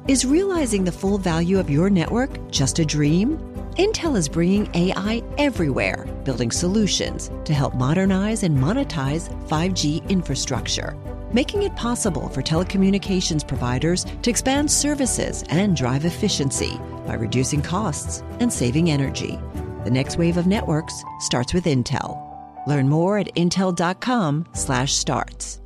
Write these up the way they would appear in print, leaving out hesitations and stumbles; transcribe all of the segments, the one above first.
Is realizing the full value of your network just a dream? Intel is bringing AI everywhere, building solutions to help modernize and monetize 5G infrastructure, making it possible for telecommunications providers to expand services and drive efficiency by reducing costs and saving energy. The next wave of networks starts with Intel. Learn more at intel.com/starts.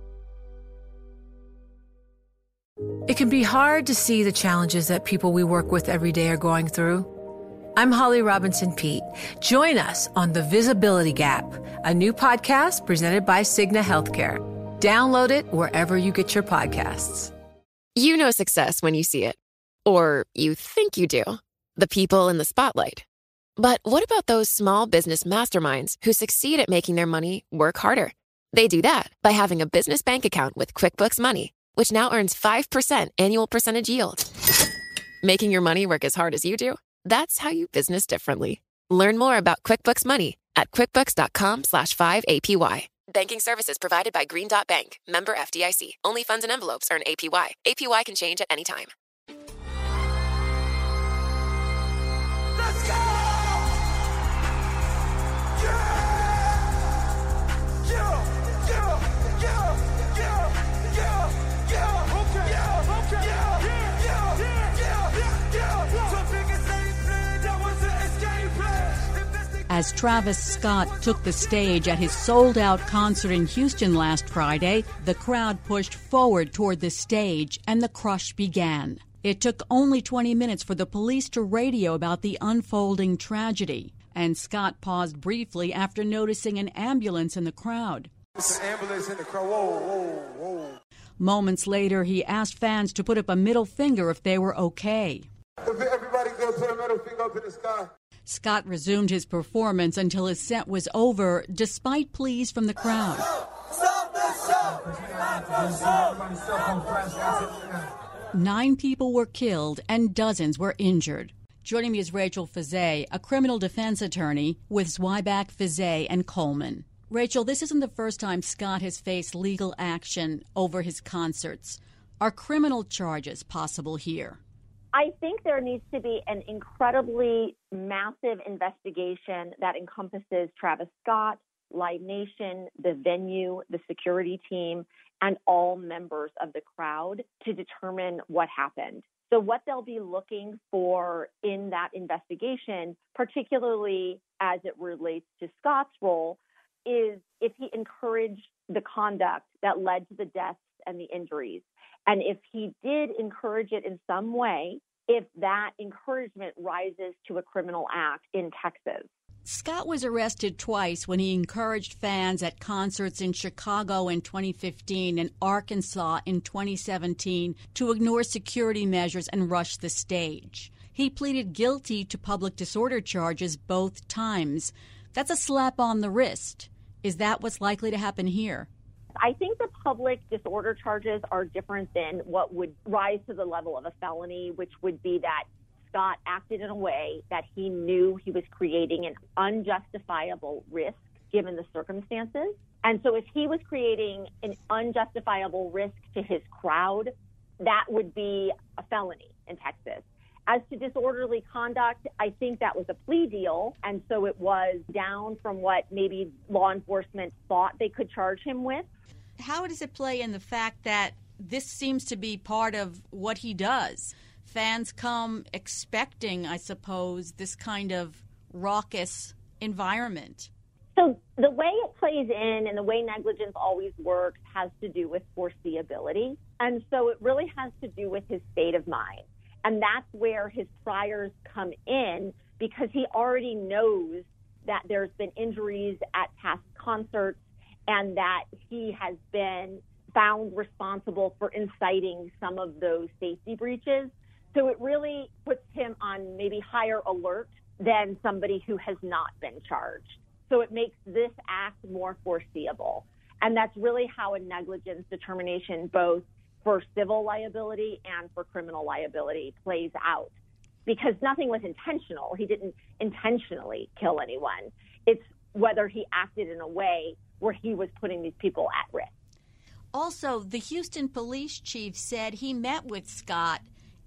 It can be hard to see the challenges that people we work with every day are going through. I'm Holly Robinson Peete. Join us on The Visibility Gap, a new podcast presented by Cigna Healthcare. Download it wherever you get your podcasts. You know success when you see it. Or you think you do. The people in the spotlight. But what about those small business masterminds who succeed at making their money work harder? They do that by having a business bank account with QuickBooks Money, which now earns 5% annual percentage yield. Making your money work as hard as you do? That's how you business differently. Learn more about QuickBooks Money at quickbooks.com/5APY. Banking services provided by Green Dot Bank. Member FDIC. Only funds and envelopes earn APY. APY can change at any time. Let's go! As Travis Scott took the stage at his sold-out concert in Houston last Friday, the crowd pushed forward toward the stage and the crush began. It took only 20 minutes for the police to radio about the unfolding tragedy, and Scott paused briefly after noticing an ambulance in the crowd. It's an ambulance in the crowd. Whoa, whoa, whoa. Moments later, he asked fans to put up a middle finger if they were okay. If everybody could put a middle finger up in the sky. Scott resumed his performance until his set was over, despite pleas from the crowd. Stop the show! 9 people were killed and dozens were injured. Joining me is Rachel Fezay, a criminal defense attorney with Zweiback, Fezay & Coleman. Rachel, this isn't the first time Scott has faced legal action over his concerts. Are criminal charges possible here? I think there needs to be an incredibly massive investigation that encompasses Travis Scott, Live Nation, the venue, the security team, and all members of the crowd to determine what happened. So what they'll be looking for in that investigation, particularly as it relates to Scott's role, is if he encouraged the conduct that led to the deaths and the injuries. And if he did encourage it in some way, if that encouragement rises to a criminal act in Texas. Scott was arrested twice when he encouraged fans at concerts in Chicago in 2015 and Arkansas in 2017 to ignore security measures and rush the stage. He pleaded guilty to public disorder charges both times. That's a slap on the wrist. Is that what's likely to happen here? I think the public disorder charges are different than what would rise to the level of a felony, which would be that Scott acted in a way that he knew he was creating an unjustifiable risk given the circumstances. And so if he was creating an unjustifiable risk to his crowd, that would be a felony in Texas. As to disorderly conduct, I think that was a plea deal, and so it was down from what maybe law enforcement thought they could charge him with. How does it play in the fact that this seems to be part of what he does? Fans come expecting, I suppose, this kind of raucous environment. So the way it plays in and the way negligence always works has to do with foreseeability, and so it really has to do with his state of mind. And that's where his priors come in, because he already knows that there's been injuries at past concerts and that he has been found responsible for inciting some of those safety breaches. So it really puts him on maybe higher alert than somebody who has not been charged. So it makes this act more foreseeable. And that's really how a negligence determination, both for civil liability and for criminal liability, plays out. Because nothing was intentional. He didn't intentionally kill anyone. It's whether he acted in a way where he was putting these people at risk. Also, the Houston police chief said he met with Scott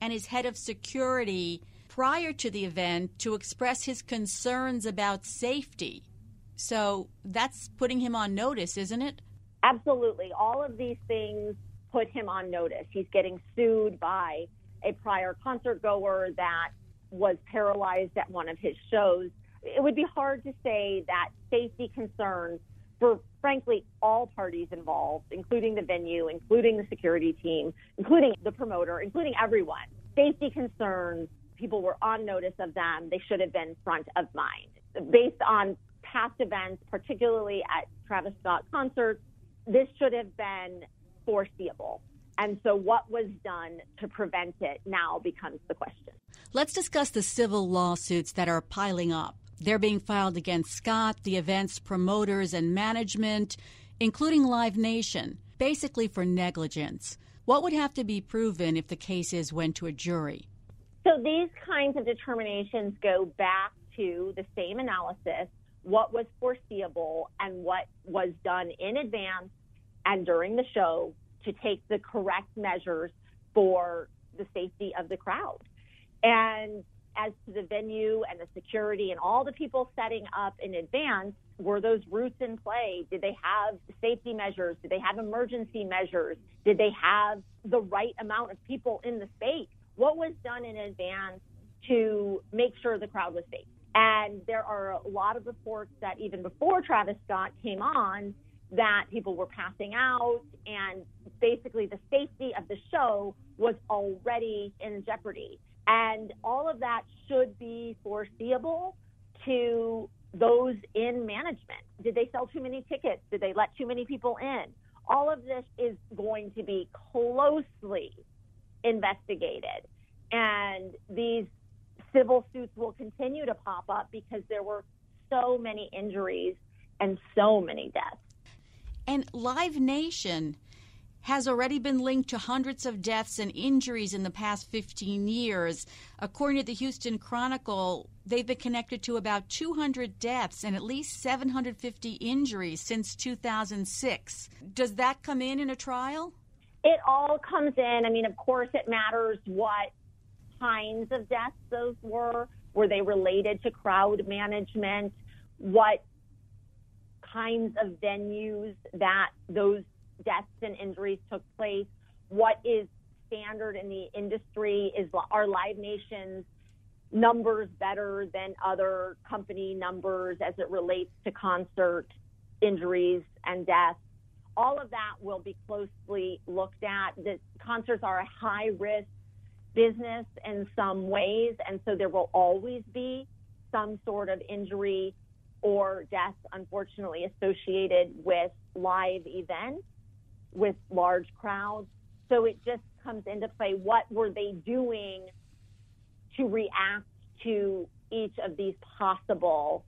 and his head of security prior to the event to express his concerns about safety. So that's putting him on notice, isn't it? Absolutely. All of these things put him on notice. He's getting sued by a prior concert goer that was paralyzed at one of his shows. It would be hard to say that safety concerns for, frankly, all parties involved, including the venue, including the security team, including the promoter, including everyone. Safety concerns, people were on notice of them. They should have been front of mind. Based on past events, particularly at Travis Scott concerts, this should have been foreseeable. And so what was done to prevent it now becomes the question. Let's discuss the civil lawsuits that are piling up. They're being filed against Scott, the event's promoters and management, including Live Nation, basically for negligence. What would have to be proven if the cases went to a jury? So these kinds of determinations go back to the same analysis, what was foreseeable and what was done in advance and during the show to take the correct measures for the safety of the crowd. And as to the venue and the security and all the people setting up in advance, were those routes in play? Did they have safety measures? Did they have emergency measures? Did they have the right amount of people in the space? What was done in advance to make sure the crowd was safe? And there are a lot of reports that even before Travis Scott came on, that people were passing out, and basically the safety of the show was already in jeopardy. And all of that should be foreseeable to those in management. Did they sell too many tickets? Did they let too many people in? All of this is going to be closely investigated. And these civil suits will continue to pop up because there were so many injuries and so many deaths. And Live Nation has already been linked to hundreds of deaths and injuries in the past 15 years. According to the Houston Chronicle, they've been connected to about 200 deaths and at least 750 injuries since 2006. Does that come in a trial? It all comes in. I mean, of course, it matters what kinds of deaths those were. Were they related to crowd management? What kinds of venues that those deaths and injuries took place? What is standard in the industry? Are Live Nation's numbers better than other company numbers as it relates to concert injuries and deaths? All of that will be closely looked at. The concerts are a high-risk business in some ways, and so there will always be some sort of injury or death, unfortunately, associated with live events, with large crowds. So it just comes into play. What were they doing to react to each of these possible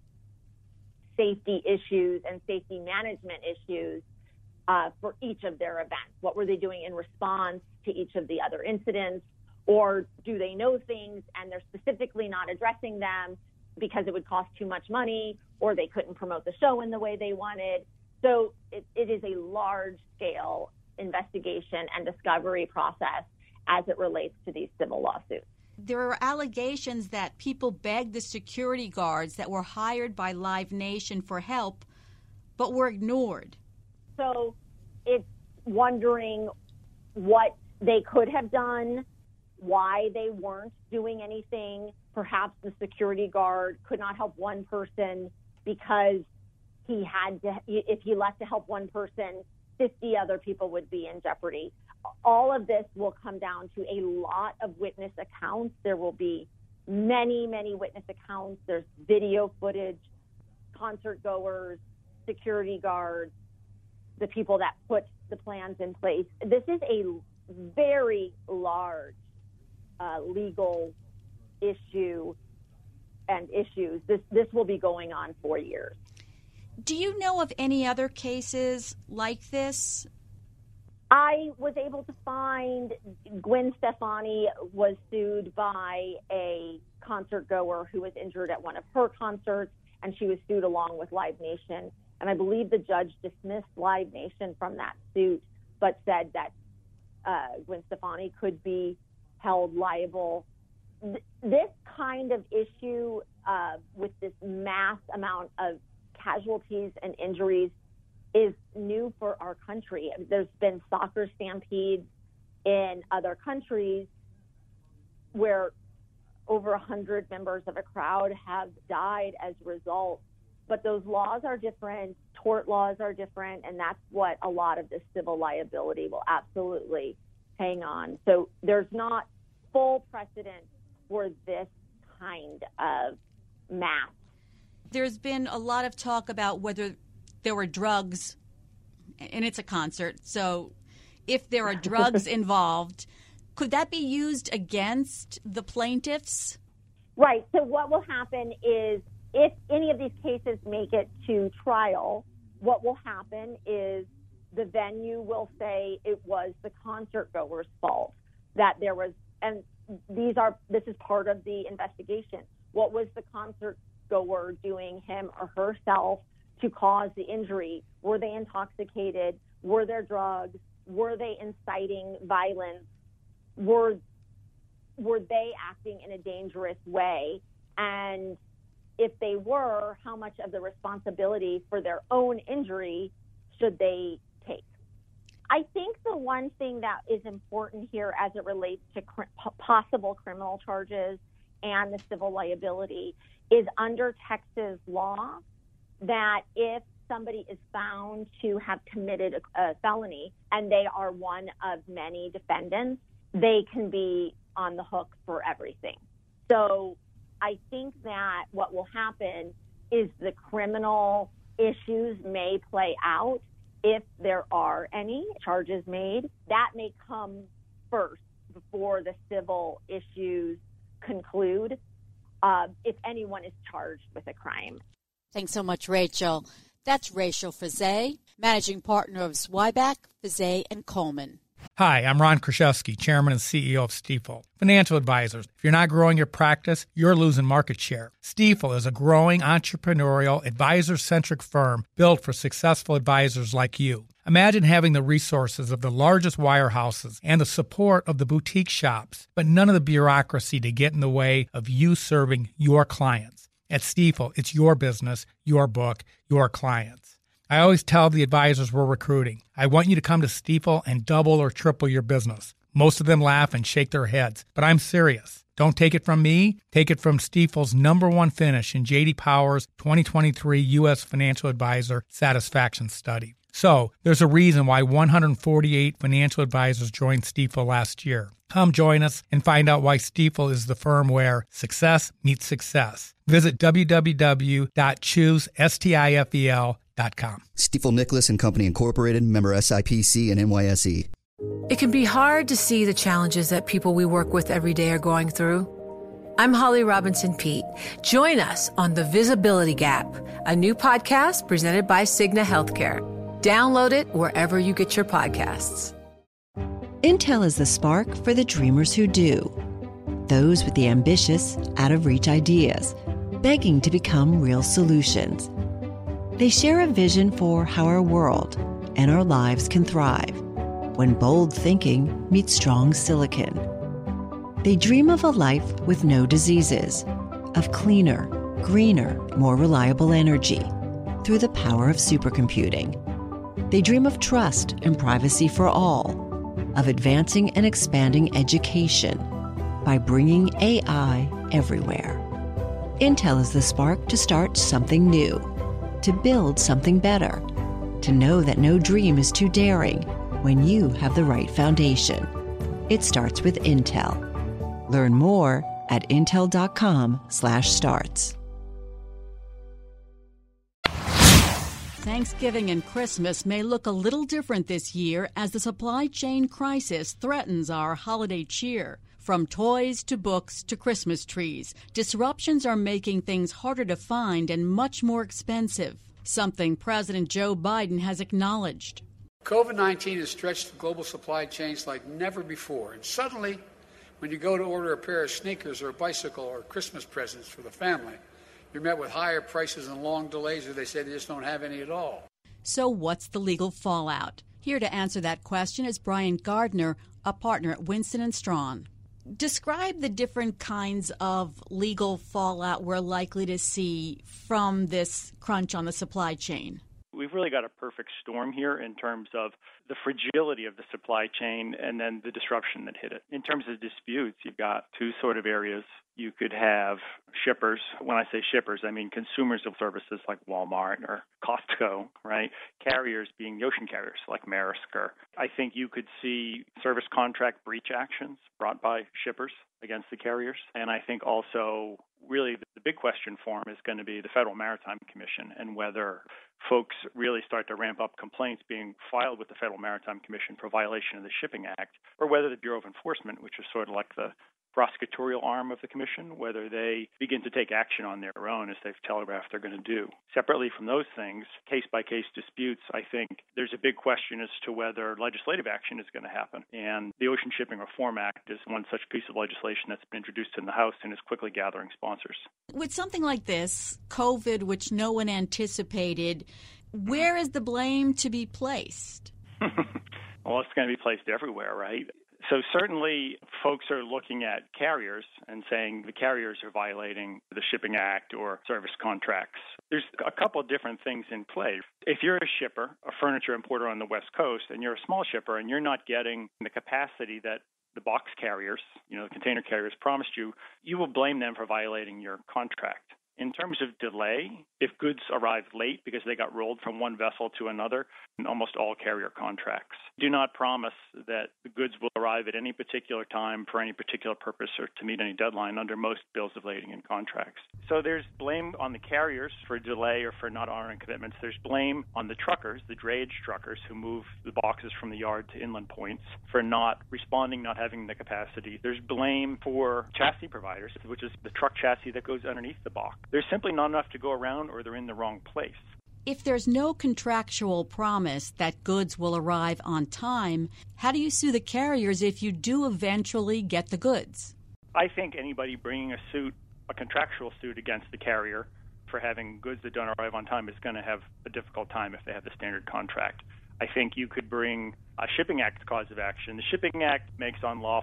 safety issues and safety management issues for each of their events? What were they doing in response to each of the other incidents? Or do they know things and they're specifically not addressing them because it would cost too much money, or they couldn't promote the show in the way they wanted? So it is a large-scale investigation and discovery process as it relates to these civil lawsuits. There are allegations that people begged the security guards that were hired by Live Nation for help, but were ignored. So it's wondering what they could have done, why they weren't doing anything. Perhaps the security guard could not help one person because he had to, if he left to help one person, 50 other people would be in jeopardy. All of this will come down to a lot of witness accounts. There will be many, many witness accounts. There's video footage, concert goers, security guards, the people that put the plans in place. This is a very large legal issue and issues. This will be going on for years. Do you know of any other cases like this? I was able to find Gwen Stefani was sued by a concert goer who was injured at one of her concerts, and she was sued along with Live Nation. And I believe the judge dismissed Live Nation from that suit, but said that Gwen Stefani could be held liable. This kind of issue with this mass amount of casualties and injuries is new for our country. There's been soccer stampedes in other countries where over 100 members of a crowd have died as a result. But those laws are different, tort laws are different, and that's what a lot of this civil liability will absolutely hang on. So there's not full precedent for this kind of mass. There's been a lot of talk about whether there were drugs, and it's a concert, so if there are drugs involved, could that be used against the plaintiffs? Right. So what will happen is if any of these cases make it to trial, what will happen is the venue will say it was the concert goer's fault, that there was, and this is part of the investigation. What was the concert goer doing, him or herself, to cause the injury? Were they intoxicated? Were there drugs? Were they inciting violence? Were they acting in a dangerous way? And if they were, how much of the responsibility for their own injury should they take? I think the one thing that is important here as it relates to possible criminal charges and the civil liability is under Texas law that if somebody is found to have committed a felony and they are one of many defendants, they can be on the hook for everything. So I think that what will happen is the criminal issues may play out if there are any charges made. That may come first before the civil issues conclude, if anyone is charged with a crime. Thanks so much, Rachel. That's Rachel Fezay, managing partner of Zweiback, Fezay & Coleman. Hi, I'm Ron Kraszewski, Chairman and CEO of Stifel. Financial advisors, if you're not growing your practice, you're losing market share. Stifel is a growing entrepreneurial, advisor-centric firm built for successful advisors like you. Imagine having the resources of the largest wirehouses and the support of the boutique shops, but none of the bureaucracy to get in the way of you serving your clients. At Stifel, it's your business, your book, your clients. I always tell the advisors we're recruiting, I want you to come to Stifel and double or triple your business. Most of them laugh and shake their heads, but I'm serious. Don't take it from me. Take it from Stifel's #1 finish in J.D. Power's 2023 U.S. Financial Advisor Satisfaction Study. So, there's a reason why 148 financial advisors joined Stifel last year. Come join us and find out why Stifel is the firm where success meets success. Visit www.choosestifel.com. Stifel Nicholas and Company Incorporated, member SIPC and NYSE. It can be hard to see the challenges that people we work with every day are going through. I'm Holly Robinson Peete. Join us on The Visibility Gap, a new podcast presented by Cigna Healthcare. Download it wherever you get your podcasts. Intel is the spark for the dreamers who do. Those with the ambitious, out-of-reach ideas, begging to become real solutions. They share a vision for how our world and our lives can thrive when bold thinking meets strong silicon. They dream of a life with no diseases, of cleaner, greener, more reliable energy through the power of supercomputing. They dream of trust and privacy for all, of advancing and expanding education by bringing AI everywhere. Intel is the spark to start something new, to build something better, to know that no dream is too daring when you have the right foundation. It starts with Intel. Learn more at intel.com/starts. Thanksgiving and Christmas may look a little different this year as the supply chain crisis threatens our holiday cheer. From toys to books to Christmas trees, disruptions are making things harder to find and much more expensive, something President Joe Biden has acknowledged. COVID-19 has stretched global supply chains like never before, and suddenly, when you go to order a pair of sneakers or a bicycle or Christmas presents for the family, you're met with higher prices and long delays, or they say they just don't have any at all. So what's the legal fallout? Here to answer that question is Brian Gardner, a partner at Winston & Strawn. Describe the different kinds of legal fallout we're likely to see from this crunch on the supply chain. We've really got a perfect storm here in terms of the fragility of the supply chain and then the disruption that hit it. In terms of disputes, you've got two sort of areas. You could have shippers. When I say shippers, I mean consumers of services like Walmart or Costco, right? Carriers being the ocean carriers like Maersk. Or I think you could see service contract breach actions brought by shippers against the carriers. And I think also really the big question for them is going to be the Federal Maritime Commission and whether folks really start to ramp up complaints being filed with the Federal Maritime Commission for violation of the Shipping Act, or whether the Bureau of Enforcement, which is sort of like the prosecutorial arm of the Commission, whether they begin to take action on their own as they've telegraphed they're going to do. Separately from those things, case-by-case disputes, I think there's a big question as to whether legislative action is going to happen. And the Ocean Shipping Reform Act is one such piece of legislation that's been introduced in the House and is quickly gathering sponsors. With something like this, COVID, which no one anticipated, where is the blame to be placed? Well, it's going to be placed everywhere, right? So certainly folks are looking at carriers and saying the carriers are violating the Shipping Act or service contracts. There's a couple of different things in play. If you're a shipper, a furniture importer on the West Coast, and you're a small shipper and you're not getting the capacity that the box carriers, the container carriers promised you, you will blame them for violating your contract. In terms of delay, if goods arrive late because they got rolled from one vessel to another, in almost all carrier contracts do not promise that the goods will arrive at any particular time for any particular purpose or to meet any deadline under most bills of lading and contracts. So there's blame on the carriers for delay or for not honoring commitments. There's blame on the truckers, the drayage truckers who move the boxes from the yard to inland points for not responding, not having the capacity. There's blame for chassis providers, which is the truck chassis that goes underneath the box. There's simply not enough to go around or they're in the wrong place. If there's no contractual promise that goods will arrive on time, how do you sue the carriers if you do eventually get the goods? I think anybody bringing a contractual suit against the carrier for having goods that don't arrive on time is going to have a difficult time if they have the standard contract. I think you could bring a Shipping Act cause of action. The Shipping Act makes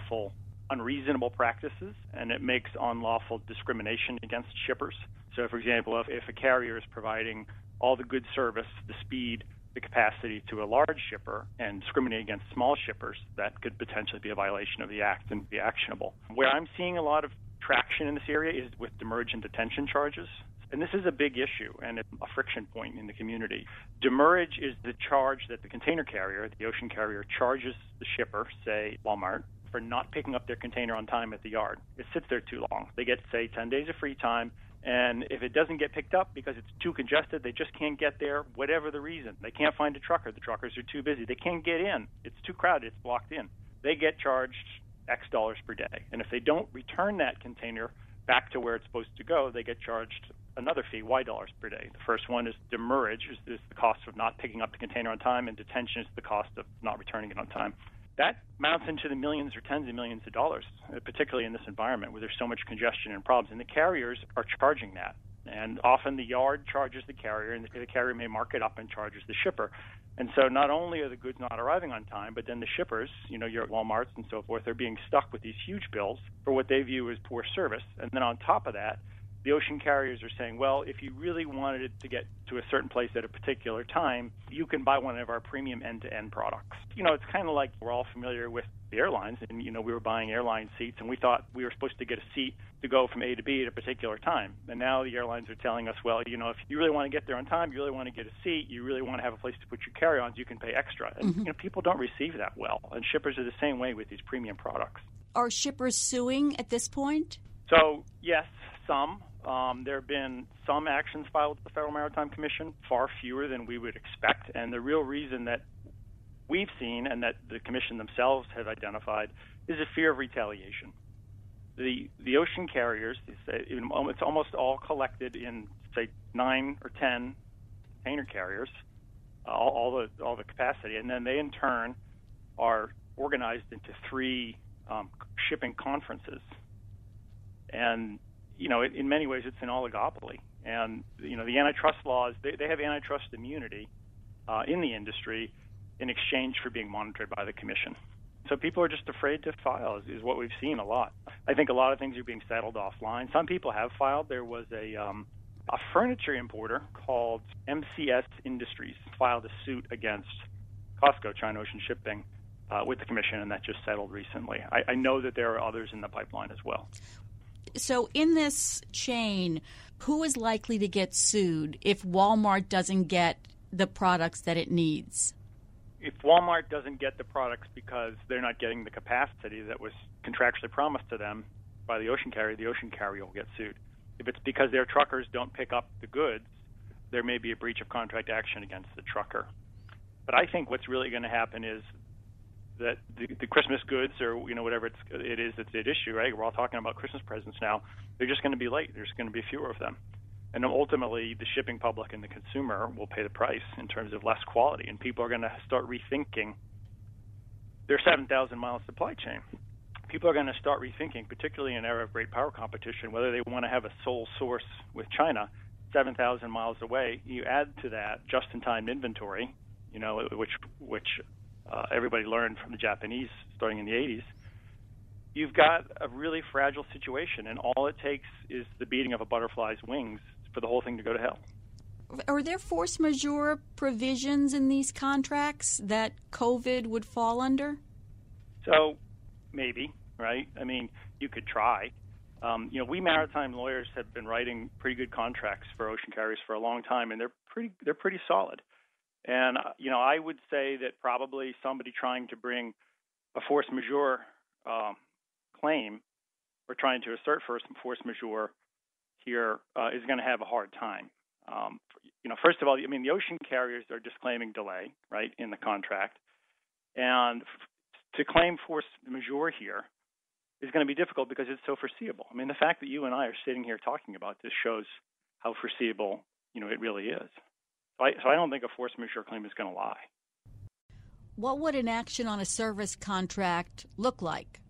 unreasonable practices, and it makes unlawful discrimination against shippers. So, for example, if a carrier is providing all the good service, the speed, the capacity to a large shipper and discriminate against small shippers, that could potentially be a violation of the Act and be actionable. Where I'm seeing a lot of traction in this area is with demurrage and detention charges. And this is a big issue and a friction point in the community. Demurrage is the charge that the container carrier, the ocean carrier, charges the shipper, say Walmart, for not picking up their container on time at the yard. It sits there too long. They get, say, 10 days of free time, and if it doesn't get picked up because it's too congested, they just can't get there, whatever the reason. They can't find a trucker. The truckers are too busy. They can't get in. It's too crowded. It's blocked in. They get charged X dollars per day. And if they don't return that container back to where it's supposed to go, they get charged another fee, Y dollars per day. The first one is demurrage, is the cost of not picking up the container on time, and detention is the cost of not returning it on time. That mounts into the millions or tens of millions of dollars, particularly in this environment where there's so much congestion and problems. And the carriers are charging that. And often the yard charges the carrier, and the carrier may mark it up and charges the shipper. And so not only are the goods not arriving on time, but then the shippers, your Walmarts and so forth, are being stuck with these huge bills for what they view as poor service. And then on top of that, the ocean carriers are saying, well, if you really wanted it to get to a certain place at a particular time, you can buy one of our premium end-to-end products. It's kind of like we're all familiar with the airlines, and, we were buying airline seats, and we thought we were supposed to get a seat to go from A to B at a particular time. And now the airlines are telling us, well, if you really want to get there on time, you really want to get a seat, you really want to have a place to put your carry-ons, you can pay extra. And, people don't receive that well. And shippers are the same way with these premium products. Are shippers suing at this point? So, yes, some. There have been some actions filed with the Federal Maritime Commission, far fewer than we would expect. And the real reason that we've seen and that the Commission themselves have identified is a fear of retaliation. The ocean carriers, it's almost all collected in, say, 9 or 10 container carriers, all the capacity. And then they, in turn, are organized into 3 shipping conferences. And in many ways, it's an oligopoly. And, the antitrust laws, they have antitrust immunity in the industry in exchange for being monitored by the Commission. So people are just afraid to file is what we've seen a lot. I think a lot of things are being settled offline. Some people have filed. There was a furniture importer called MCS Industries filed a suit against Costco, China Ocean Shipping, with the commission, and that just settled recently. I know that there are others in the pipeline as well. So in this chain, who is likely to get sued if Walmart doesn't get the products that it needs? If Walmart doesn't get the products because they're not getting the capacity that was contractually promised to them by the ocean carrier will get sued. If it's because their truckers don't pick up the goods, there may be a breach of contract action against the trucker. But I think what's really going to happen is that the Christmas goods, or whatever it is that's at issue, right? We're all talking about Christmas presents now. They're just going to be late. There's going to be fewer of them, and ultimately the shipping public and the consumer will pay the price in terms of less quality. And people are going to start rethinking their 7,000-mile supply chain. People are going to start rethinking, particularly in an era of great power competition, whether they want to have a sole source with China 7,000 miles away. You add to that just-in-time inventory, which everybody learned from the Japanese starting in the 80s. You've got a really fragile situation, and all it takes is the beating of a butterfly's wings for the whole thing to go to hell. Are there force majeure provisions in these contracts that COVID would fall under? So maybe, right? I mean, you could try. We maritime lawyers have been writing pretty good contracts for ocean carriers for a long time, and they're pretty solid. And I would say that probably somebody trying to bring a force majeure claim or trying to assert force majeure here is going to have a hard time. First of all, the ocean carriers are disclaiming delay, right, in the contract. And to claim force majeure here is going to be difficult because it's so foreseeable. I mean, the fact that you and I are sitting here talking about this shows how foreseeable, it really is. So I don't think a force majeure claim is going to lie. What would an action on a service contract look like?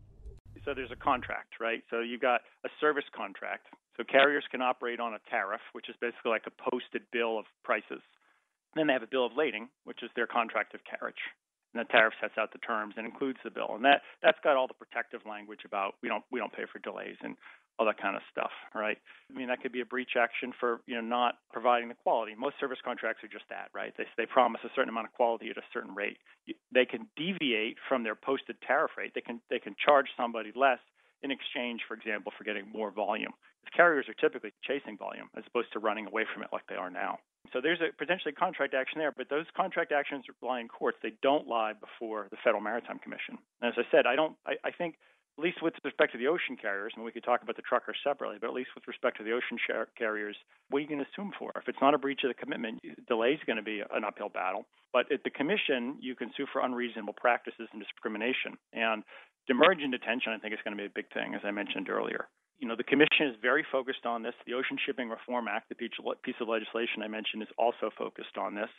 So there's a contract, right? So you've got a service contract. So carriers can operate on a tariff, which is basically like a posted bill of prices. Then they have a bill of lading, which is their contract of carriage. And the tariff sets out the terms and includes the bill. And that's got all the protective language about we don't pay for delays and all that kind of stuff, right? I mean, that could be a breach action for not providing the quality. Most service contracts are just that, right? They promise a certain amount of quality at a certain rate. They can deviate from their posted tariff rate. They can charge somebody less in exchange, for example, for getting more volume. Because carriers are typically chasing volume as opposed to running away from it like they are now. So there's a potentially contract action there, but those contract actions lie in courts. They don't lie before the Federal Maritime Commission. And as I said, I think at least with respect to the ocean carriers, and we could talk about the truckers separately, but at least with respect to the ocean carriers, what are you going to assume for? If it's not a breach of the commitment, delay is going to be an uphill battle. But at the commission, you can sue for unreasonable practices and discrimination. And demurrage and detention, I think, is going to be a big thing, as I mentioned earlier. The commission is very focused on this. The Ocean Shipping Reform Act, the piece of legislation I mentioned, is also focused on this.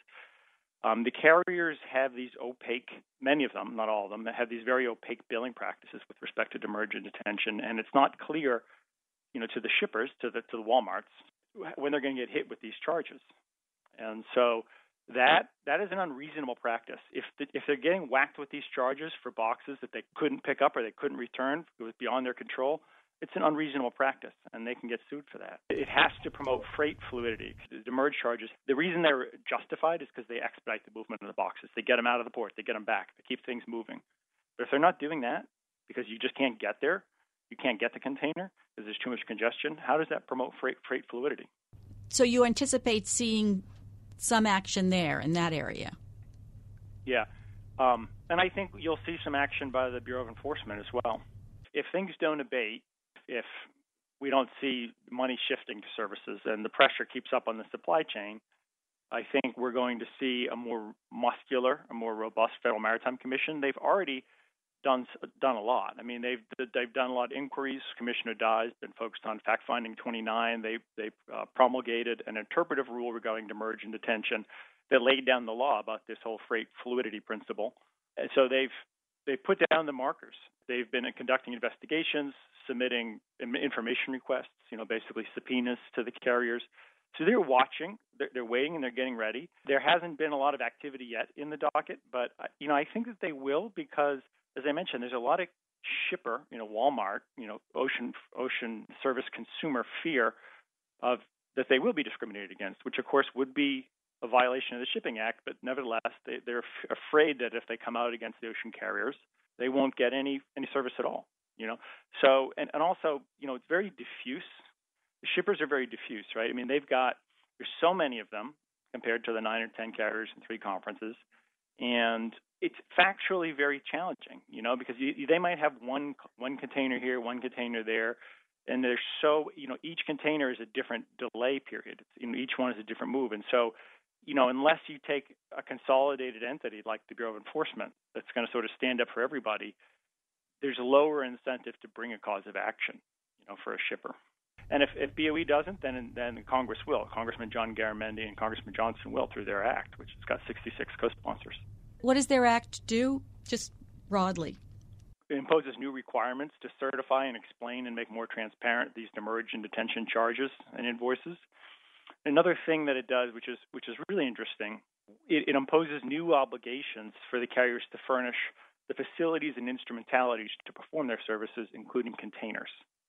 The carriers have these opaque, many of them, not all of them, have these very opaque billing practices with respect to demurrage and detention, and it's not clear, to the shippers, to the Walmarts, when they're going to get hit with these charges. And so that is an unreasonable practice. If they're getting whacked with these charges for boxes that they couldn't pick up or they couldn't return, it was beyond their control, it's an unreasonable practice, and they can get sued for that. It has to promote freight fluidity. The demurrage charges, the reason they're justified is because they expedite the movement of the boxes. They get them out of the port. They get them back. They keep things moving. But if they're not doing that because you just can't get there, you can't get the container because there's too much congestion, how does that promote freight fluidity? So you anticipate seeing some action there in that area? Yeah. And I think you'll see some action by the Bureau of Enforcement as well. If things don't abate, if we don't see money shifting to services and the pressure keeps up on the supply chain, I think we're going to see a more muscular, a more robust Federal Maritime Commission. They've already done a lot. I mean, they've done a lot of inquiries. Commissioner Dye's been focused on fact-finding 29. They promulgated an interpretive rule regarding demurrage and detention that laid down the law about this whole freight fluidity principle. And so they've put down the markers. They've been conducting investigations, submitting information requests, basically subpoenas to the carriers. So they're watching, they're waiting, and they're getting ready. There hasn't been a lot of activity yet in the docket, but I think that they will because as I mentioned, there's a lot of shipper, Walmart, ocean service consumer fear of that they will be discriminated against, which of course would be a violation of the Shipping Act. But nevertheless, they're afraid that if they come out against the ocean carriers, they won't get any service at all. So and also, it's very diffuse. The shippers are very diffuse, right? I mean, there's so many of them compared to the 9 or 10 carriers in 3 conferences, and it's factually very challenging, because they might have one container here, one container there, and there's each container is a different delay period. Each one is a different move, and so, unless you take a consolidated entity like the Bureau of Enforcement that's going to sort of stand up for everybody, there's a lower incentive to bring a cause of action, for a shipper. And if BOE doesn't, then Congress will. Congressman John Garamendi and Congressman Johnson will through their act, which has got 66 co-sponsors. What does their act do, just broadly? It imposes new requirements to certify and explain and make more transparent these demurrage and detention charges and invoices. Another thing that it does, which is really interesting, it imposes new obligations for the carriers to furnish the facilities and instrumentalities to perform their services, including containers.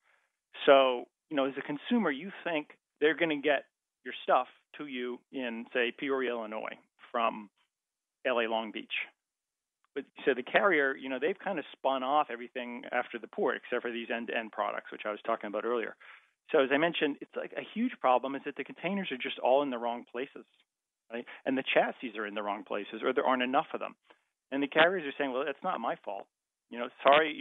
So, as a consumer, you think they're going to get your stuff to you in, say, Peoria, Illinois, from LA Long Beach. But so the carrier, they've kind of spun off everything after the port, except for these end-to-end products, which I was talking about earlier. So as I mentioned, it's like a huge problem is that the containers are just all in the wrong places, right? And the chassis are in the wrong places, or there aren't enough of them. And the carriers are saying, well, that's not my fault. Sorry,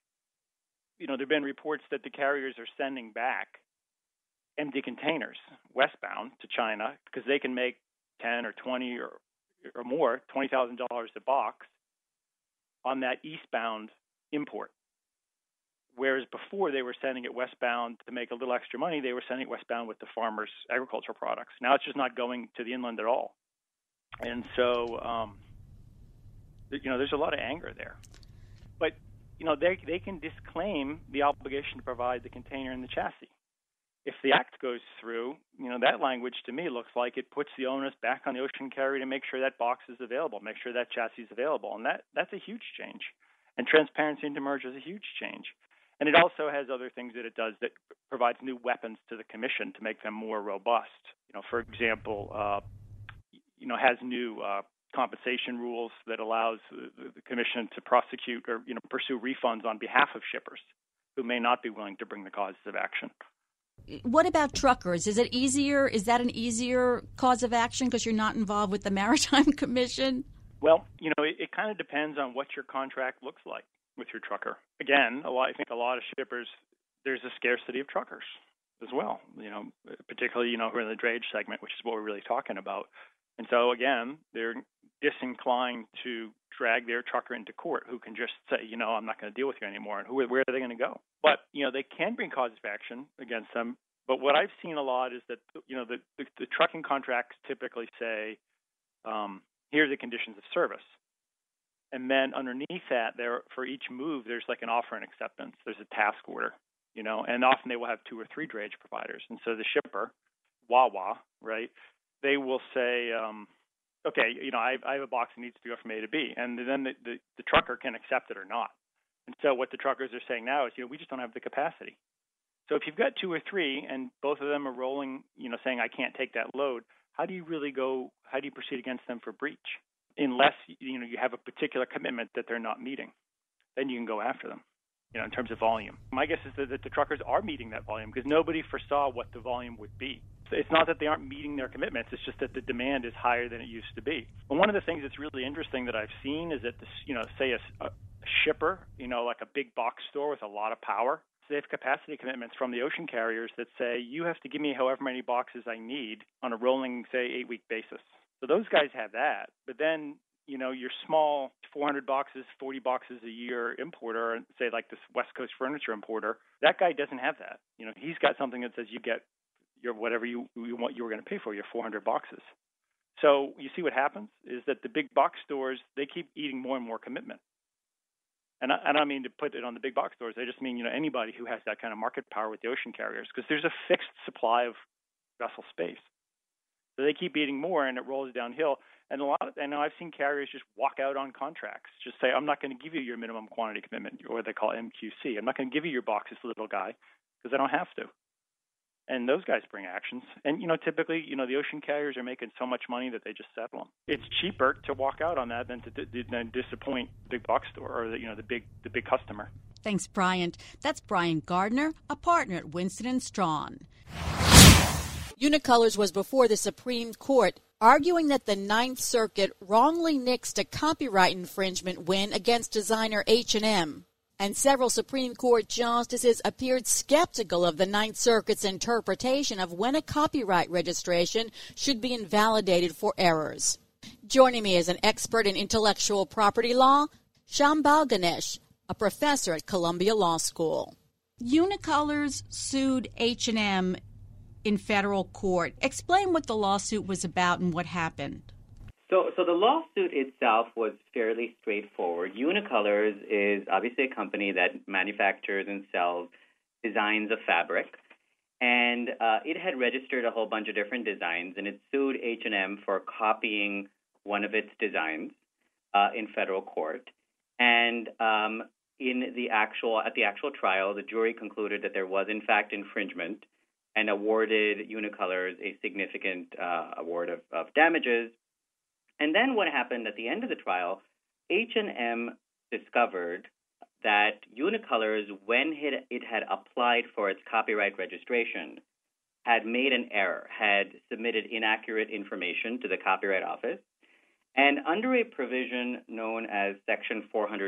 there have been reports that the carriers are sending back empty containers westbound to China because they can make 10 or 20 or more, $20,000 a box on that eastbound import. Whereas before they were sending it westbound to make a little extra money, they were sending it westbound with the farmers' agricultural products. Now it's just not going to the inland at all. And so, there's a lot of anger there. But, they can disclaim the obligation to provide the container and the chassis. If the act goes through, that language to me looks like it puts the onus back on the ocean carrier to make sure that box is available, make sure that chassis is available. And that's a huge change. And transparency in demurrage is a huge change. And it also has other things that it does that provides new weapons to the commission to make them more robust. For example, has new compensation rules that allows the commission to prosecute or pursue refunds on behalf of shippers who may not be willing to bring the causes of action. What about truckers? Is it easier? Is that an easier cause of action because you're not involved with the Maritime Commission? Well, it kind of depends on what your contract looks like with your trucker. Again, I think a lot of shippers, there's a scarcity of truckers as well, particularly, who are in the drayage segment, which is what we're really talking about. And so, again, they're disinclined to drag their trucker into court who can just say, I'm not going to deal with you anymore. And where are they going to go? But, they can bring causes of action against them. But what I've seen a lot is that, the trucking contracts typically say, here are the conditions of service. And then underneath that, for each move, there's like an offer and acceptance. There's a task order, and often they will have 2 or 3 drayage providers. And so the shipper, Wawa, right, they will say, okay, I have a box that needs to go from A to B. And then the trucker can accept it or not. And so what the truckers are saying now is, we just don't have the capacity. So if you've got 2 or 3 and both of them are rolling, saying I can't take that load, how do you proceed against them for breach? Unless, you have a particular commitment that they're not meeting, then you can go after them, in terms of volume. My guess is that the truckers are meeting that volume because nobody foresaw what the volume would be. So it's not that they aren't meeting their commitments, it's just that the demand is higher than it used to be. And one of the things that's really interesting that I've seen is that, say a shipper, like a big box store with a lot of power, so they have capacity commitments from the ocean carriers that say, you have to give me however many boxes I need on a rolling, say, 8-week basis. So those guys have that. But then, your small 400 boxes, 40 boxes a year importer, say like this West Coast furniture importer, that guy doesn't have that. He's got something that says you get your whatever you want you were going to pay for, your 400 boxes. So you see what happens is that the big box stores, they keep eating more and more commitment. And I don't mean to put it on the big box stores. I just mean, anybody who has that kind of market power with the ocean carriers, because there's a fixed supply of vessel space. So they keep eating more, and it rolls downhill. And I know I've seen carriers just walk out on contracts, just say, I'm not going to give you your minimum quantity commitment, or what they call MQC. I'm not going to give you your boxes, little guy, because I don't have to. And those guys bring actions. And, typically, the ocean carriers are making so much money that they just settle them. It's cheaper to walk out on that than to disappoint the big box store or the big customer. Thanks, Bryant. That's Brian Gardner, a partner at Winston & Strawn. Unicolors was before the Supreme Court, arguing that the Ninth Circuit wrongly nixed a copyright infringement win against designer H&M. And several Supreme Court justices appeared skeptical of the Ninth Circuit's interpretation of when a copyright registration should be invalidated for errors. Joining me is an expert in intellectual property law, Shambal Ganesh, a professor at Columbia Law School. Unicolors sued H&M in federal court. Explain what the lawsuit was about and what happened. So the lawsuit itself was fairly straightforward. Unicolors is obviously a company that manufactures and sells designs of fabric, and it had registered a whole bunch of different designs, and it sued H&M for copying one of its designs in federal court. And at the actual trial, the jury concluded that there was in fact infringement and awarded Unicolors a significant award of damages. And then what happened at the end of the trial, H&M discovered that Unicolors, when it had applied for its copyright registration, had made an error, had submitted inaccurate information to the Copyright Office. And under a provision known as Section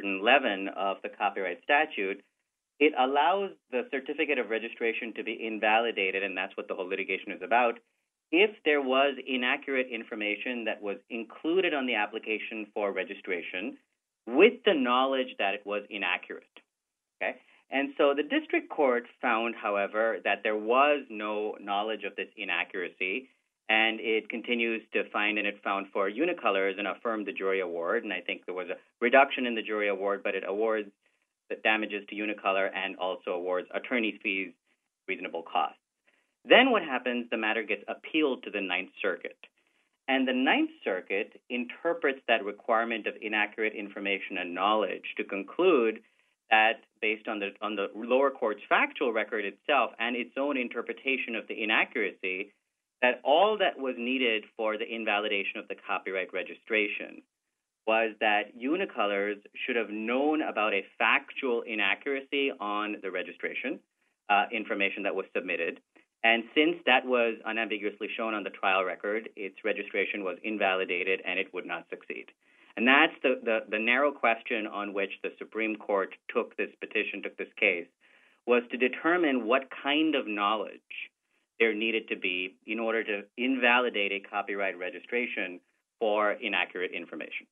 411 of the copyright statute, it allows the certificate of registration to be invalidated, and that's what the whole litigation is about, if there was inaccurate information that was included on the application for registration with the knowledge that it was inaccurate. Okay? And so the district court found, however, that there was no knowledge of this inaccuracy, and it continues to find, and it found for Unicolors and affirmed the jury award. And I think there was a reduction in the jury award, but it awards the damages to Unicolor and also awards attorney's fees, reasonable cost. Then what happens, the matter gets appealed to the Ninth Circuit. And the Ninth Circuit interprets that requirement of inaccurate information and knowledge to conclude that, based on the lower court's factual record itself and its own interpretation of the inaccuracy, that all that was needed for the invalidation of the copyright registration was that Unicolors should have known about a factual inaccuracy on the registration information that was submitted. And since that was unambiguously shown on the trial record, its registration was invalidated and it would not succeed. And that's the narrow question on which the Supreme Court took this case, was to determine what kind of knowledge there needed to be in order to invalidate a copyright registration for inaccurate information.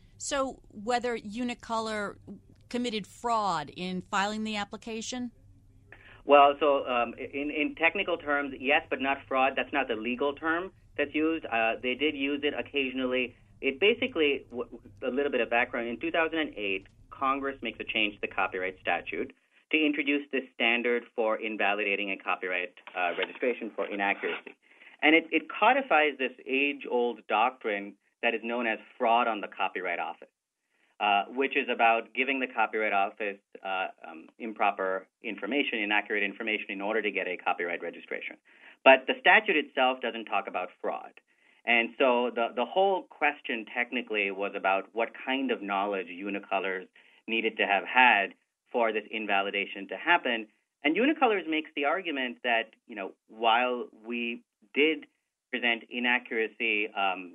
So whether Unicolor committed fraud in filing the application? Well, so in technical terms, yes, but not fraud. That's not the legal term that's used. They did use it occasionally. It basically, a little bit of background, in 2008, Congress makes a change to the copyright statute to introduce this standard for invalidating a copyright registration for inaccuracy. And it codifies this age-old doctrine that is known as fraud on the Copyright Office. Which is about giving the Copyright Office improper information, inaccurate information in order to get a copyright registration. But the statute itself doesn't talk about fraud. And so the whole question technically was about what kind of knowledge Unicolors needed to have had for this invalidation to happen. And Unicolors makes the argument that, while we did present inaccuracy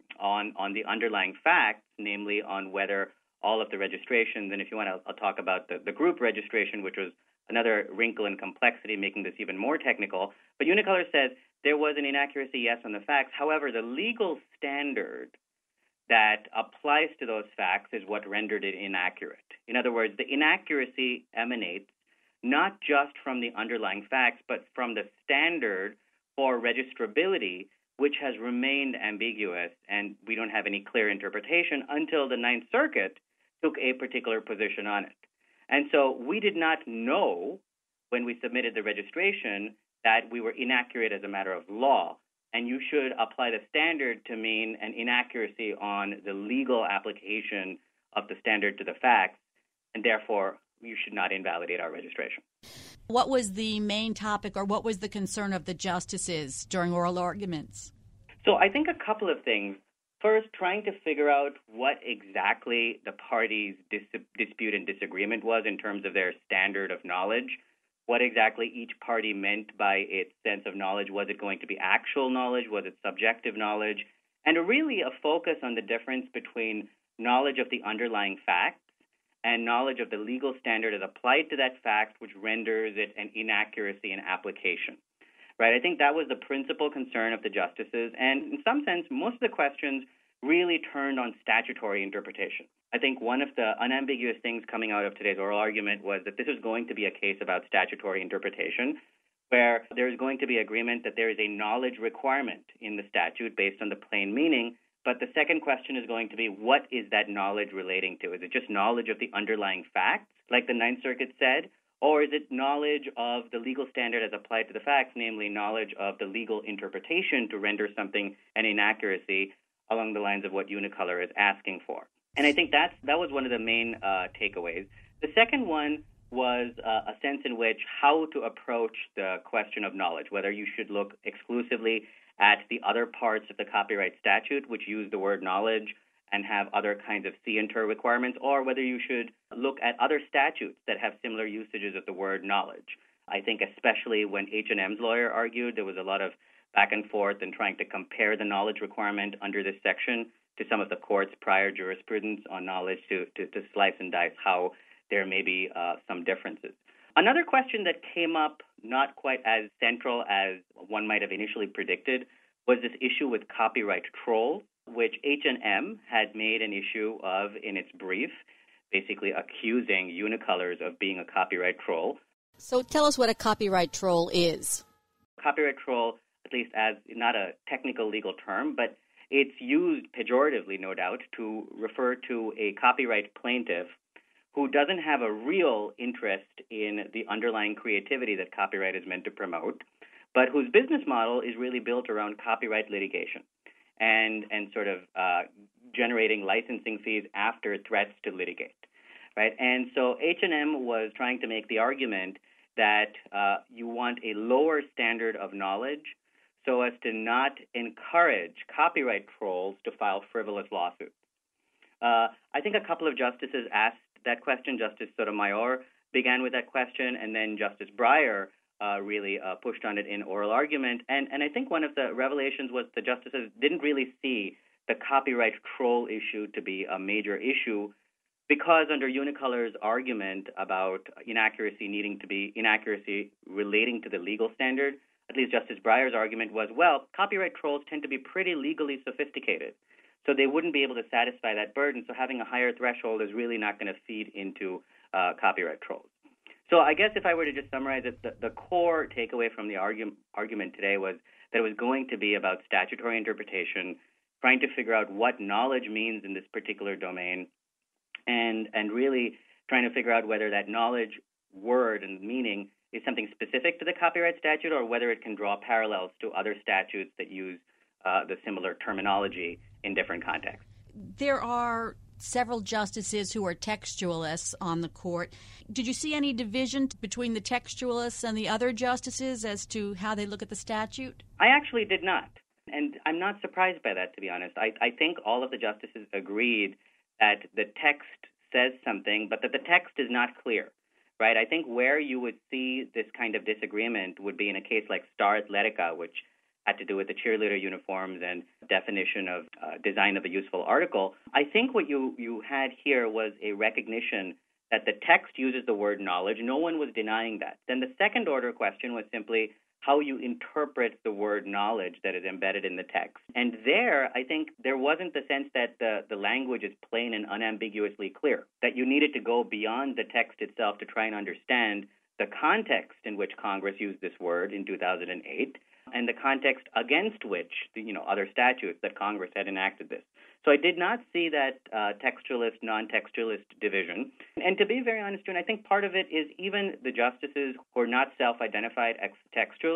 on the underlying facts, namely on whether all of the registrations, and if you want, I'll talk about the group registration, which was another wrinkle in complexity, making this even more technical. But Unicolor says there was an inaccuracy, yes, on the facts. However, the legal standard that applies to those facts is what rendered it inaccurate. In other words, the inaccuracy emanates not just from the underlying facts, but from the standard for registrability, which has remained ambiguous, and we don't have any clear interpretation until the Ninth Circuit took a particular position on it. And so we did not know when we submitted the registration that we were inaccurate as a matter of law. and you should apply the standard to mean an inaccuracy on the legal application of the standard to the facts, and therefore you should not invalidate our registration. What was the main topic, or what was the concern of the justices during oral arguments? So I think a couple of things. First, trying to figure out what exactly the parties' dispute and disagreement was in terms of their standard of knowledge, what exactly each party meant by its sense of knowledge. Was it going to be actual knowledge? Was it subjective knowledge? And really a focus on the difference between knowledge of the underlying facts and knowledge of the legal standard as applied to that fact, which renders it an inaccuracy in application. Right? I think that was the principal concern of the justices, and in some sense, most of the questions really turned on statutory interpretation. I think one of the unambiguous things coming out of today's oral argument was that this is going to be a case about statutory interpretation, where there is going to be agreement that there is a knowledge requirement in the statute based on the plain meaning, but the second question is going to be, what is that knowledge relating to? Is it just knowledge of the underlying facts, like the Ninth Circuit said, or is it knowledge of the legal standard as applied to the facts, namely knowledge of the legal interpretation to render something an inaccuracy along the lines of what Unicolor is asking for? And I think that was one of the main takeaways. The second one was a sense in which how to approach the question of knowledge, whether you should look exclusively at the other parts of the copyright statute, which use the word knowledge and have other kinds of scienter requirements, or whether you should look at other statutes that have similar usages of the word knowledge. I think especially when H&M's lawyer argued, there was a lot of back and forth in trying to compare the knowledge requirement under this section to some of the court's prior jurisprudence on knowledge to slice and dice how there may be some differences. Another question that came up, not quite as central as one might have initially predicted, was this issue with copyright trolls, which H&M had made an issue of in its brief, basically accusing Unicolors of being a copyright troll. So tell us what a copyright troll is. Copyright troll, at least as not a technical legal term, but it's used pejoratively, no doubt, to refer to a copyright plaintiff who doesn't have a real interest in the underlying creativity that copyright is meant to promote, but whose business model is really built around copyright litigation and sort of generating licensing fees after threats to litigate, right? And so H&M was trying to make the argument that you want a lower standard of knowledge so as to not encourage copyright trolls to file frivolous lawsuits. I think a couple of justices asked that question. Justice Sotomayor began with that question, and then Justice Breyer really pushed on it in oral argument. And I think one of the revelations was the justices didn't really see the copyright troll issue to be a major issue, because under Unicolor's argument about inaccuracy needing to be inaccuracy relating to the legal standard, at least Justice Breyer's argument was, well, copyright trolls tend to be pretty legally sophisticated, so they wouldn't be able to satisfy that burden, so having a higher threshold is really not going to feed into copyright trolls. So I guess if I were to just summarize it, the core takeaway from the argument today was that it was going to be about statutory interpretation, trying to figure out what knowledge means in this particular domain, and really trying to figure out whether that knowledge word and meaning is something specific to the copyright statute or whether it can draw parallels to other statutes that use the similar terminology in different contexts. There are several justices who are textualists on the court. Did you see any division between the textualists and the other justices as to how they look at the statute? I actually did not, and I'm not surprised by that, to be honest. I think all of the justices agreed that the text says something, but that the text is not clear, right? I think where you would see this kind of disagreement would be in a case like Star Athletica, which had to do with the cheerleader uniforms and definition of design of a useful article. I think what you had here was a recognition that the text uses the word knowledge. No one was denying that. Then the second order question was simply how you interpret the word knowledge that is embedded in the text. And there, I think there wasn't the sense that the language is plain and unambiguously clear, that you needed to go beyond the text itself to try and understand the context in which Congress used this word in 2008 and the context against which other statutes that Congress had enacted this. So I did not see that textualist, non-textualist division. And to be very honest, June, I think part of it is even the justices who are not self-identified textualists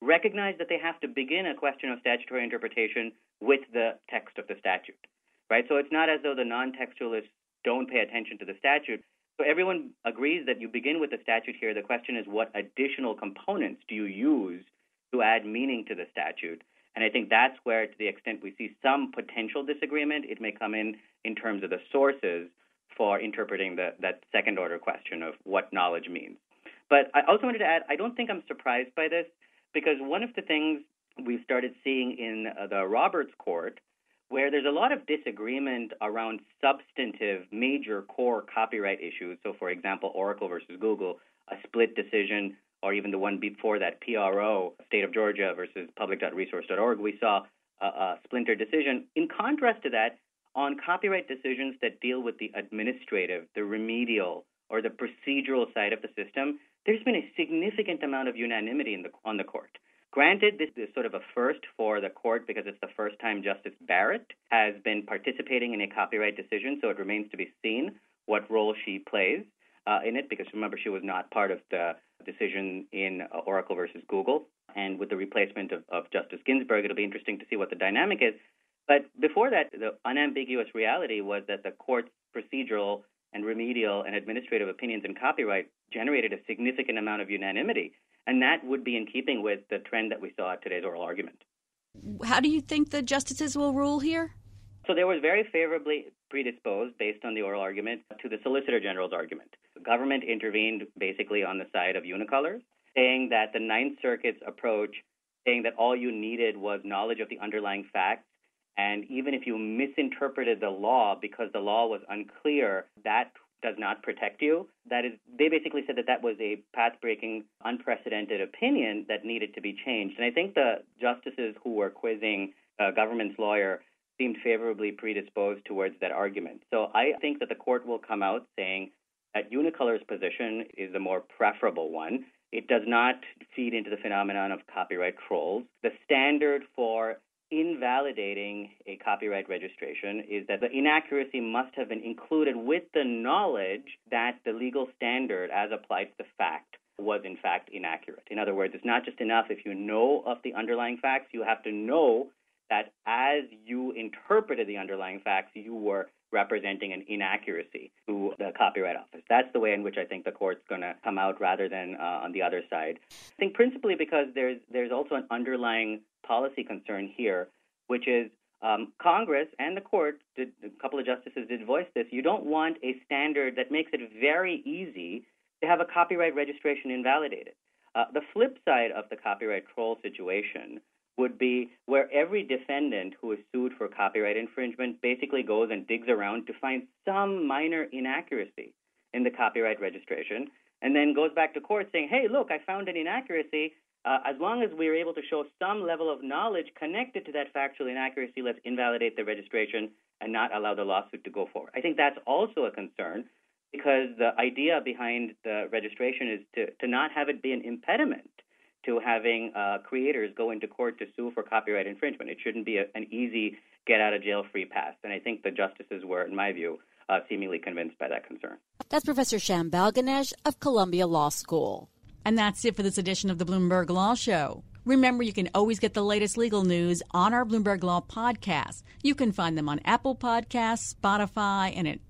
recognize that they have to begin a question of statutory interpretation with the text of the statute, right? So it's not as though the non-textualists don't pay attention to the statute. So everyone agrees that you begin with the statute here. The question is, what additional components do you use to add meaning to the statute? And I think that's where, to the extent we see some potential disagreement, it may come in terms of the sources for interpreting that second-order question of what knowledge means. But I also wanted to add, I don't think I'm surprised by this, because one of the things we've started seeing in the Roberts Court, where there's a lot of disagreement around substantive, major core copyright issues. So, for example, Oracle versus Google, a split decision, or even the one before that, PRO, State of Georgia versus public.resource.org, we saw a splinter decision. In contrast to that, on copyright decisions that deal with the administrative, the remedial, or the procedural side of the system, there's been a significant amount of unanimity on the court. Granted, this is sort of a first for the court because it's the first time Justice Barrett has been participating in a copyright decision, so it remains to be seen what role she plays in it, because remember, she was not part of the decision in Oracle versus Google. And with the replacement of Justice Ginsburg, it'll be interesting to see what the dynamic is. But before that, the unambiguous reality was that the court's procedural and remedial and administrative opinions in copyright generated a significant amount of unanimity. And that would be in keeping with the trend that we saw at today's oral argument. How do you think the justices will rule here? So they were very favorably predisposed, based on the oral argument, to the Solicitor General's argument. The government intervened basically on the side of Unicolors, saying that the Ninth Circuit's approach, saying that all you needed was knowledge of the underlying facts, and even if you misinterpreted the law because the law was unclear, that does not protect you. That is, they basically said that was a path-breaking, unprecedented opinion that needed to be changed. And I think the justices who were quizzing government's lawyer seemed favorably predisposed towards that argument. So I think that the court will come out saying that Unicolor's position is the more preferable one. It does not feed into the phenomenon of copyright trolls. The standard for invalidating a copyright registration is that the inaccuracy must have been included with the knowledge that the legal standard as applied to the fact was in fact inaccurate. In other words, it's not just enough if you know of the underlying facts, you have to know that as you interpreted the underlying facts, you were representing an inaccuracy to the Copyright Office. That's the way in which I think the court's going to come out rather than on the other side. I think principally because there's also an underlying policy concern here, which is Congress and the court, a couple of justices did voice this, you don't want a standard that makes it very easy to have a copyright registration invalidated. The flip side of the copyright troll situation would be where every defendant who is sued for copyright infringement basically goes and digs around to find some minor inaccuracy in the copyright registration and then goes back to court saying, hey, look, I found an inaccuracy. As long as we're able to show some level of knowledge connected to that factual inaccuracy, let's invalidate the registration and not allow the lawsuit to go forward. I think that's also a concern because the idea behind the registration is to not have it be an impediment to having creators go into court to sue for copyright infringement. It shouldn't be an easy get-out-of-jail-free pass. And I think the justices were, in my view, seemingly convinced by that concern. That's Professor Shambal Ganesh of Columbia Law School. And that's it for this edition of the Bloomberg Law Show. Remember, you can always get the latest legal news on our Bloomberg Law podcast. You can find them on Apple Podcasts, Spotify, and at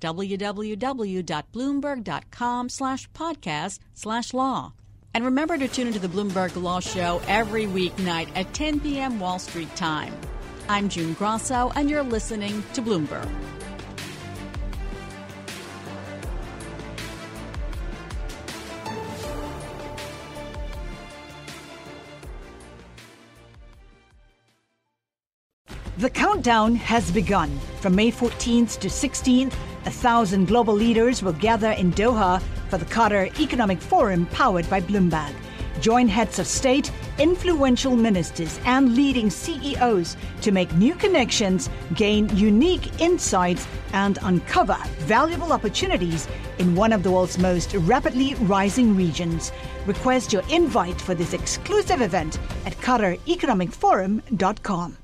www.bloomberg.com/podcast/law. And remember to tune into the Bloomberg Law Show every weeknight at 10 p.m. Wall Street time. I'm June Grosso, and you're listening to Bloomberg. The countdown has begun. From May 14th to 16th, 1,000 global leaders will gather in Doha for the Qatar Economic Forum powered by Bloomberg. Join heads of state, influential ministers, and leading CEOs to make new connections, gain unique insights, and uncover valuable opportunities in one of the world's most rapidly rising regions. Request your invite for this exclusive event at QatarEconomicForum.com.